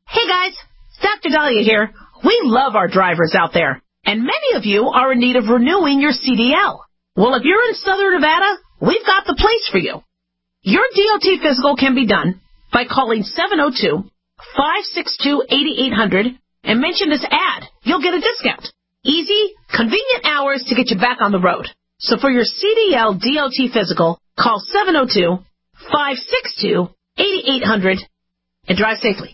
Hey guys, Doctor Dahlia here. We love our drivers out there, and many of you are in need of renewing your C D L. Well, if you're in Southern Nevada, we've got the place for you. Your D O T physical can be done by calling seven oh two, five six two, eight eight hundred and mention this ad. You'll get a discount. Easy, convenient hours to get you back on the road. So for your C D L D O T physical, call seven oh two, five six two, eight eight hundred and drive safely.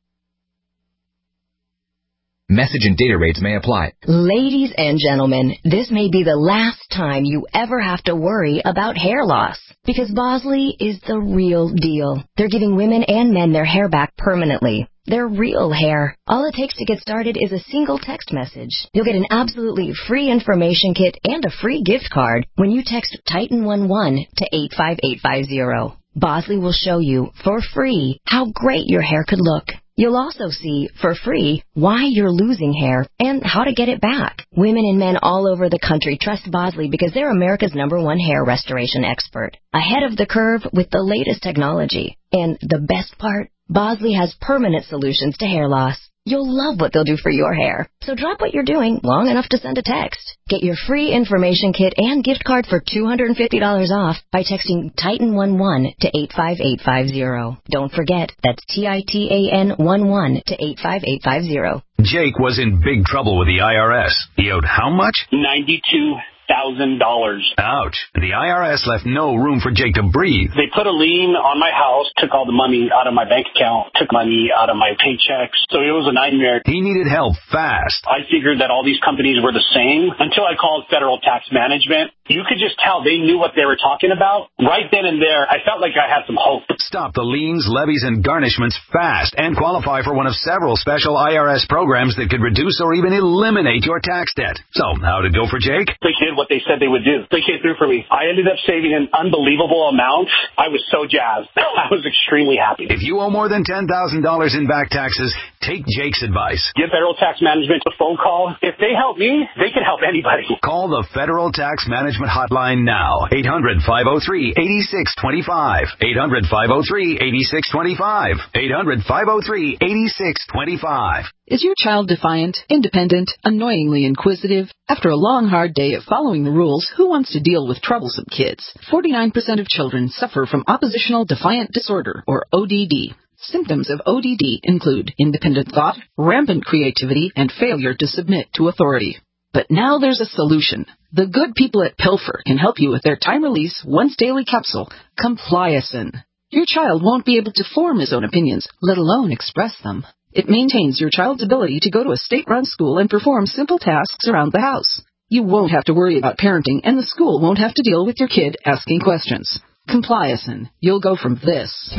Message and data rates may apply. Ladies and gentlemen, this may be the last time you ever have to worry about hair loss, because Bosley is the real deal. They're giving women and men their hair back permanently. Their real hair. All it takes to get started is a single text message. You'll get an absolutely free information kit and a free gift card when you text Titan eleven to eight five eight five zero. Bosley will show you, for free, how great your hair could look. You'll also see, for free, why you're losing hair and how to get it back. Women and men all over the country trust Bosley because they're America's number one hair restoration expert. Ahead of the curve with the latest technology. And the best part? Bosley has permanent solutions to hair loss. You'll love what they'll do for your hair. So drop what you're doing long enough to send a text. Get your free information kit and gift card for two hundred fifty dollars off by texting Titan eleven to eight five eight five zero. Don't forget, that's T I T A N eleven to eight five eight five zero. Jake was in big trouble with the I R S. He owed how much? ninety-two thousand dollars. Ouch. The I R S left no room for Jake to breathe. They put a lien on my house, took all the money out of my bank account, took money out of my paychecks. So it was a nightmare. He needed help fast. I figured that all these companies were the same until I called Federal Tax Management. You could just tell they knew what they were talking about. Right then and there, I felt like I had some hope. Stop the liens, levies, and garnishments fast and qualify for one of several special I R S programs that could reduce or even eliminate your tax debt. So, how'd it go for Jake? They did what they said they would do. They came through for me. I ended up saving an unbelievable amount. I was so jazzed. I was extremely happy. If you owe more than ten thousand dollars in back taxes, take Jake's advice. Give Federal Tax Management a phone call. If they help me, they can help anybody. Call the Federal Tax Management Hotline now. eight hundred, five oh three, eight six two five. eight hundred, five oh three, eight six two five. eight hundred, five oh three, eight six two five. Is your child defiant, independent, annoyingly inquisitive? After a long, hard day of following the rules, who wants to deal with troublesome kids? forty-nine percent of children suffer from oppositional defiant disorder, or O D D. Symptoms of O D D include independent thought, rampant creativity, and failure to submit to authority. But now there's a solution. The good people at Pilfer can help you with their time-release, once-daily capsule, Compliacin. Your child won't be able to form his own opinions, let alone express them. It maintains your child's ability to go to a state-run school and perform simple tasks around the house. You won't have to worry about parenting, and the school won't have to deal with your kid asking questions. Compliacin. You'll go from this. Quit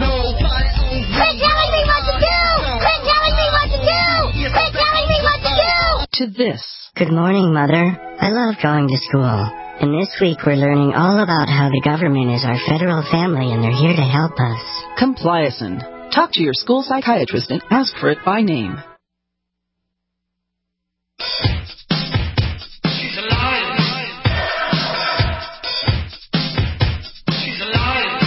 telling me what to do! Quit telling me what to do! Quit telling me what to do! To this. Good morning, Mother. I love going to school. And this week we're learning all about how the government is our federal family and they're here to help us. Compliacin. Talk to your school psychiatrist and ask for it by name. She's alive. She's alive.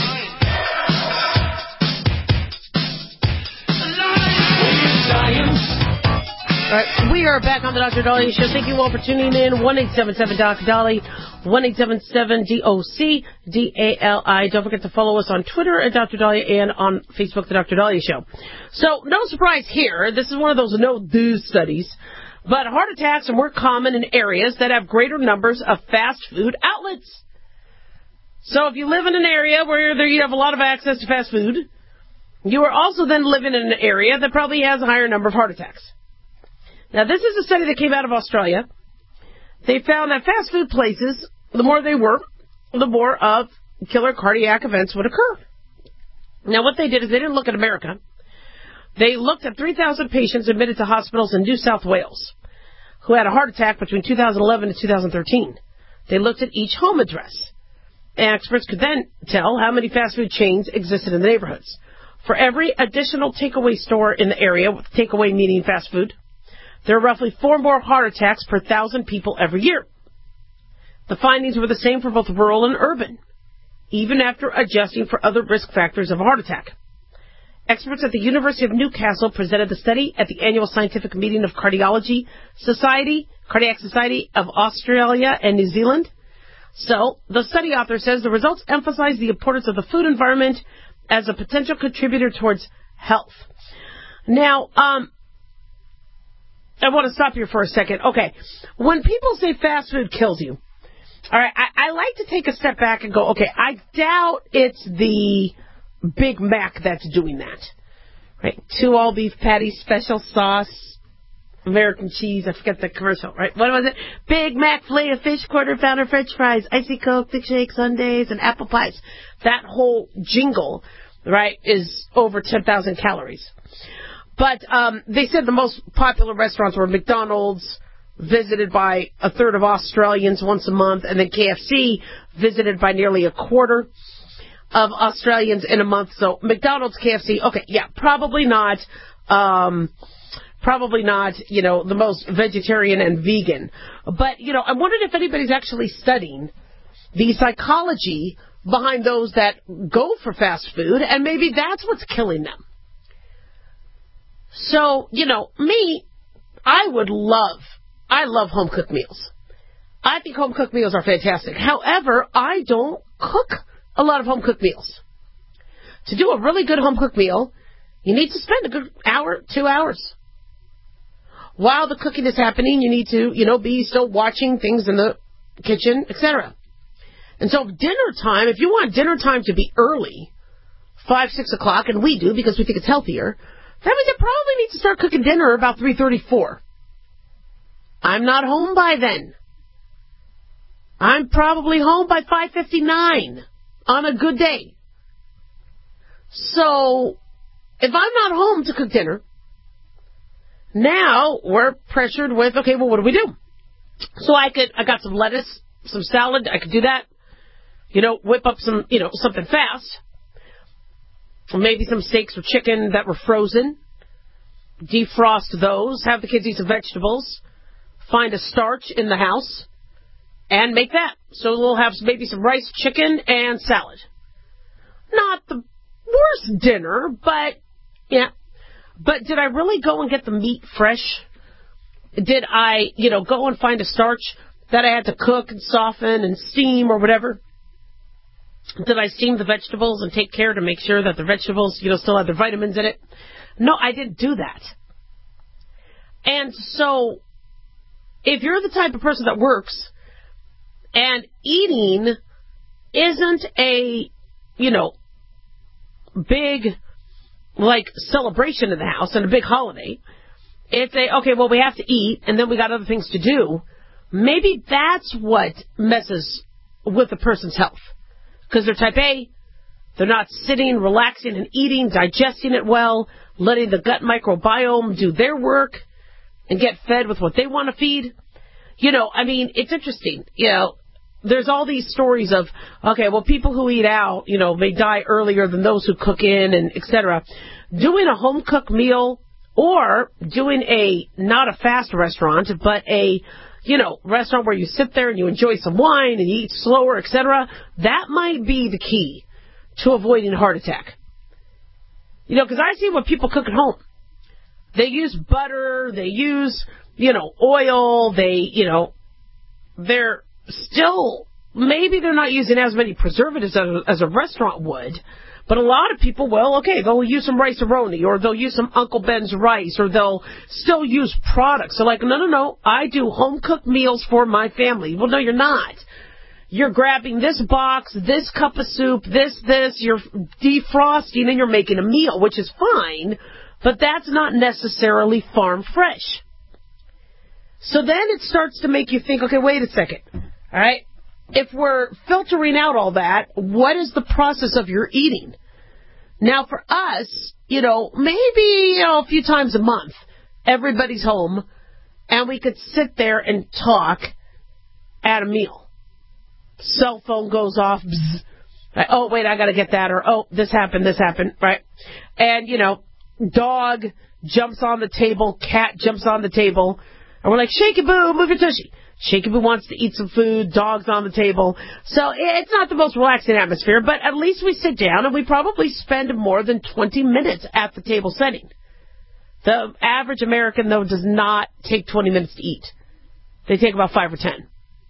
All right, we are back on the Doctor Dahlia Show. Thank you all for tuning in. one eight seven seven Doc Dolly, one eight seven seven D O C D A L I. Don't forget to follow us on Twitter at Doctor Dahlia and on Facebook, The Doctor Dahlia Show. So, no surprise here. This is one of those no-do studies. But heart attacks are more common in areas that have greater numbers of fast food outlets. So if you live in an area where there you have a lot of access to fast food, you are also then living in an area that probably has a higher number of heart attacks. Now, this is a study that came out of Australia. They found that fast food places, the more they were, the more of killer cardiac events would occur. Now, what they did is they didn't look at America. They looked at three thousand patients admitted to hospitals in New South Wales who had a heart attack between two thousand eleven and two thousand thirteen. They looked at each home address. And experts could then tell how many fast food chains existed in the neighborhoods. For every additional takeaway store in the area, with takeaway meaning fast food, there are roughly four more heart attacks per thousand people every year. The findings were the same for both rural and urban, even after adjusting for other risk factors of a heart attack. Experts at the University of Newcastle presented the study at the annual scientific meeting of Cardiology Society, Cardiac Society of Australia and New Zealand. So, the study author says the results emphasize the importance of the food environment as a potential contributor towards health. Now, um, I want to stop here for a second. Okay, when people say fast food kills you, all right, I, I like to take a step back and go, okay, I doubt it's the Big Mac that's doing that. Right? Two all beef patties, special sauce, American cheese, I forget the commercial, right? What was it? Big Mac, filet of fish, quarter pounder french fries, icy Coke, thick shake, sundaes, and apple pies. That whole jingle, right, is over ten thousand calories. But um, they said the most popular restaurants were McDonald's, visited by a third of Australians once a month, and then K F C, visited by nearly a quarter of Australians in a month. So McDonald's, K F C, okay, yeah, probably not, um, probably not, you know, the most vegetarian and vegan. But, you know, I'm wondering if anybody's actually studying the psychology behind those that go for fast food, and maybe that's what's killing them. So, you know, me, I would love, I love home-cooked meals. I think home-cooked meals are fantastic. However, I don't cook a lot of home-cooked meals. To do a really good home-cooked meal, you need to spend a good hour, two hours. While the cooking is happening, you need to, you know, be still watching things in the kitchen, et cetera. And so dinner time, if you want dinner time to be early, five, six o'clock, and we do because we think it's healthier, that means you probably need to start cooking dinner about three thirty-four. I'm not home by then. I'm probably home by five fifty-nine on a good day. So, if I'm not home to cook dinner, now we're pressured with, okay, well, what do we do? So I could, I got some lettuce, some salad, I could do that. You know, whip up some, you know, something fast. Maybe some steaks or chicken that were frozen. Defrost those, have the kids eat some vegetables. Find a starch in the house and make that. So we'll have maybe some rice, chicken, and salad. Not the worst dinner, but, yeah. But did I really go and get the meat fresh? Did I, you know, go and find a starch that I had to cook and soften and steam or whatever? Did I steam the vegetables and take care to make sure that the vegetables, you know, still had their vitamins in it? No, I didn't do that. And so, if you're the type of person that works and eating isn't a, you know, big, like, celebration in the house and a big holiday, it's a, okay, well, we have to eat and then we got other things to do, maybe that's what messes with a person's health. Because they're type A, they're not sitting, relaxing, and eating, digesting it well, letting the gut microbiome do their work and get fed with what they want to feed. You know, I mean, it's interesting. You know, there's all these stories of, okay, well, people who eat out, you know, may die earlier than those who cook in, and et cetera. Doing a home-cooked meal or doing a, not a fast restaurant, but a, you know, restaurant where you sit there and you enjoy some wine and you eat slower, et cetera, that might be the key to avoiding a heart attack. You know, because I see what people cook at home. They use butter, they use, you know, oil, they, you know, they're still, maybe they're not using as many preservatives as a, as a restaurant would, but a lot of people, well, okay, they'll use some rice-a-roni, or they'll use some Uncle Ben's rice, or they'll still use products. So like, no, no, no, I do home-cooked meals for my family. Well, no, you're not. You're grabbing this box, this cup of soup, this, this, you're defrosting, and you're making a meal, which is fine, but that's not necessarily farm fresh. So then it starts to make you think, okay, wait a second, all right? If we're filtering out all that, what is the process of your eating? Now, for us, you know, maybe, you know, a few times a month, everybody's home, and we could sit there and talk at a meal. Cell phone goes off, bzz, right? Oh, wait, I got to get that, or, oh, this happened, this happened, right? And, you know, dog jumps on the table, cat jumps on the table, and we're like, shake it, boo, move your tushy. Shakey wants to eat some food, dogs on the table. So it's not the most relaxing atmosphere, but at least we sit down and we probably spend more than twenty minutes at the table setting. The average American, though, does not take twenty minutes to eat. They take about five or ten.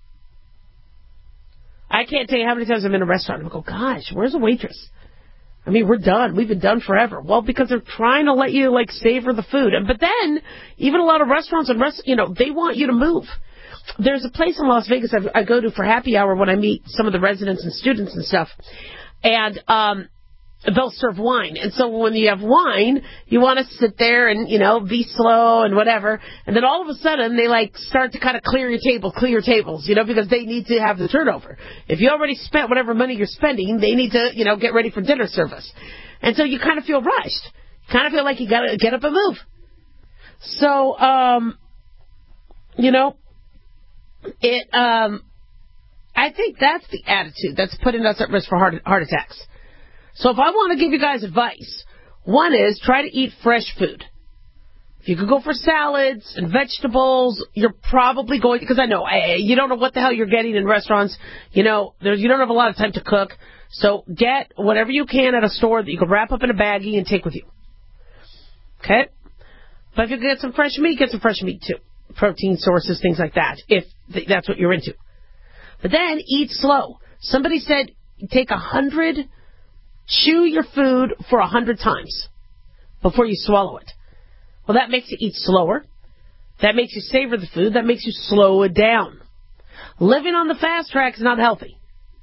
I can't tell you how many times I'm in a restaurant and I go, gosh, where's the waitress? I mean, we're done. We've been done forever. Well, because they're trying to let you, like, savor the food. But then, even a lot of restaurants and rest, you know, they want you to move. There's a place in Las Vegas I, I go to for happy hour when I meet some of the residents and students and stuff. And um, they'll serve wine. And so when you have wine, you want to sit there and, you know, be slow and whatever. And then all of a sudden, they, like, start to kind of clear your table, clear your tables, you know, because they need to have the turnover. If you already spent whatever money you're spending, they need to, you know, get ready for dinner service. And so you kind of feel rushed. You kind of feel like you got to get up and move. So, um, you know, it, um, I think that's the attitude that's putting us at risk for heart, heart attacks. So if I want to give you guys advice, one is try to eat fresh food. If you could go for salads and vegetables, you're probably going, because I know, you don't know what the hell you're getting in restaurants. You know, there's, you don't have a lot of time to cook. So get whatever you can at a store that you can wrap up in a baggie and take with you. Okay? But if you can get some fresh meat, get some fresh meat too. Protein sources, things like that, if th- that's what you're into. But then eat slow. Somebody said take a hundred, chew your food for a hundred times before you swallow it. Well, that makes you eat slower. That makes you savor the food. That makes you slow it down. Living on the fast track is not healthy.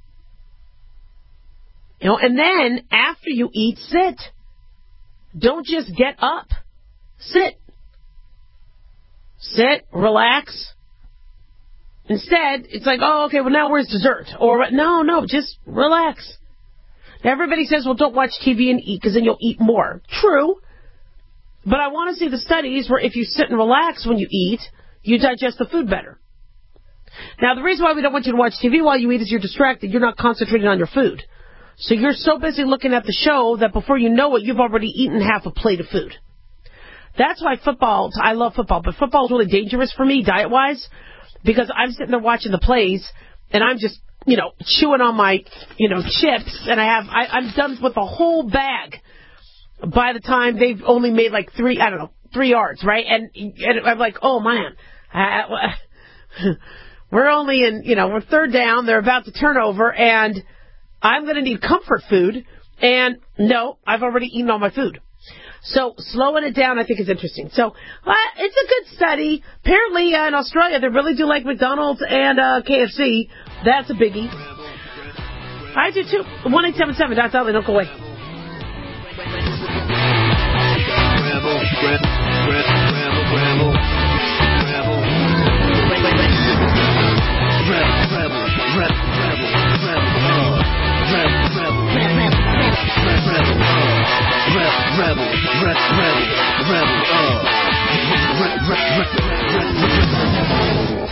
You know, and then after you eat, sit. Don't just get up. Sit. Sit, relax. Instead, it's like, oh, okay, well, now where's dessert? Or, no, no, just relax. Now, everybody says, well, don't watch T V and eat because then you'll eat more. True. But I want to see the studies where if you sit and relax when you eat, you digest the food better. Now, the reason why we don't want you to watch T V while you eat is you're distracted. You're not concentrating on your food. So you're so busy looking at the show that before you know it, you've already eaten half a plate of food. That's why football, I love football, but football is really dangerous for me diet-wise because I'm sitting there watching the plays and I'm just, you know, chewing on my, you know, chips and I have, I, I'm done with the whole bag by the time they've only made like three, I don't know, three yards, right? And, and I'm like, oh man, I, we're only in, you know, we're third down, they're about to turn over and I'm going to need comfort food and no, I've already eaten all my food. So slowing it down, I think, is interesting. So uh, it's a good study. Apparently, uh, in Australia, they really do like McDonald's and uh, K F C. That's a biggie. I do, too. one eight seven seven, Doctor Dolly, don't go away. Rebel, rebel, rebel, rebel, uh, rebel, rebel.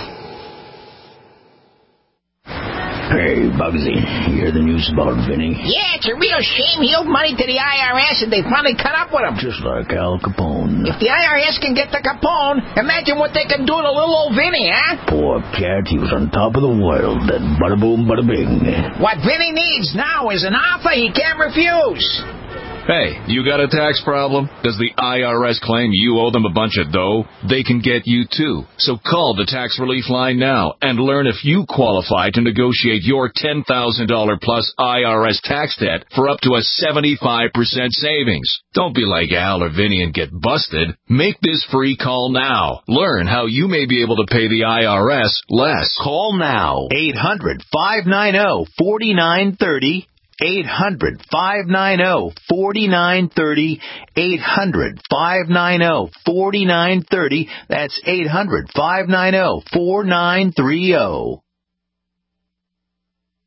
Hey, Bugsy, you hear the news about Vinny? Yeah, it's a real shame. He owed money to the I R S and they finally cut up with him. Just like Al Capone. If the I R S can get to Capone, imagine what they can do to little old Vinny, huh? Poor cat, he was on top of the world. That bada boom, bada bing. What Vinny needs now is an offer he can't refuse. Hey, you got a tax problem? Does the I R S claim you owe them a bunch of dough? They can get you too. So call the tax relief line now and learn if you qualify to negotiate your ten thousand dollars plus I R S tax debt for up to a seventy-five percent savings. Don't be like Al or Vinny and get busted. Make this free call now. Learn how you may be able to pay the I R S less. Call now. eight hundred, five nine zero, four nine three zero. eight hundred, five nine zero, four nine three zero. eight hundred, five nine zero, four nine three zero. That's eight hundred, five nine zero, four nine three zero.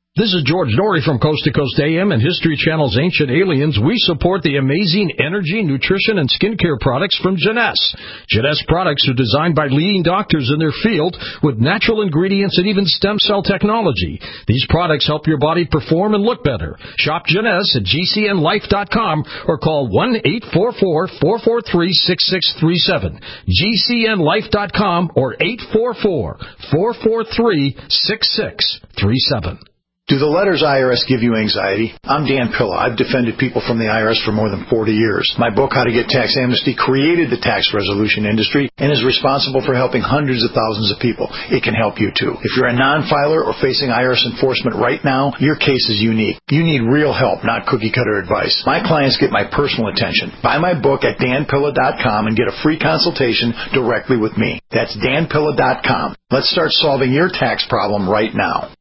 This is George Norrie from Coast to Coast A M and History Channel's Ancient Aliens. We support the amazing energy, nutrition, and skincare products from Jeunesse. Jeunesse products are designed by leading doctors in their field with natural ingredients and even stem cell technology. These products help your body perform and look better. Shop Jeunesse at G C N life dot com or call one eight four four, four four three, six six three seven. G C N life dot com or eight four four, four four three, six six three seven. Do the letters I R S give you anxiety? I'm Dan Pilla. I've defended people from the I R S for more than forty years. My book, How to Get Tax Amnesty, created the tax resolution industry and is responsible for helping hundreds of thousands of people. It can help you, too. If you're a non-filer or facing I R S enforcement right now, your case is unique. You need real help, not cookie-cutter advice. My clients get my personal attention. Buy my book at dan pilla dot com and get a free consultation directly with me. That's dan pilla dot com. Let's start solving your tax problem right now.